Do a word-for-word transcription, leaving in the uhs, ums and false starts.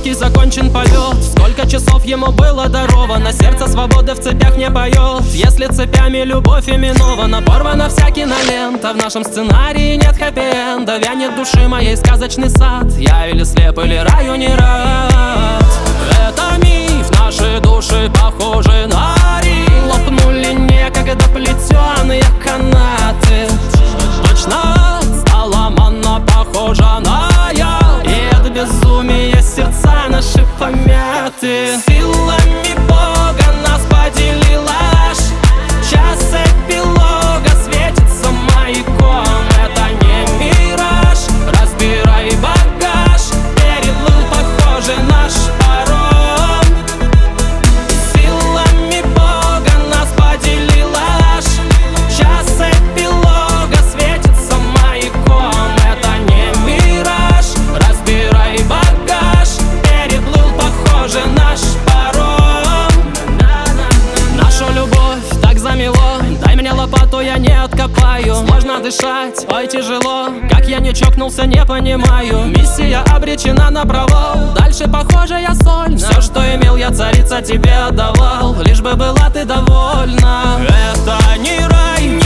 легкий закончен полет. Сколько часов ему было даровано, сердце свободы в цепях не поет. Если цепями любовь именована, порвана вся кинолента. В нашем сценарии нет хэппи-энда, вянет души моей сказочный сад. Я или слеп, или раю не рад. Это миф, наши души похожи на риф. Лопнули некогда плетеные канаты. Точно стала манна похожа на яд, и от безумия сердца наши помяты. Силами Бога нас поделила аж. Час эпилога светится маяком. Это не мираж, разбирай багаж. Переплыл похожий наш паром. Силами Бога нас поделила аж. Час эпилога светится маяком. Это не мираж, разбирай багаж. Переплыл похожий наш паром. Нашу любовь так замело, дай мне лопату, я не откопаю. Сложно дышать, ой, тяжело, как я не чокнулся, не понимаю. Миссия обречена на провал, дальше похоже я сольно. Все, что имел я, царица, тебе отдавал, лишь бы была ты довольна. Это не рай, не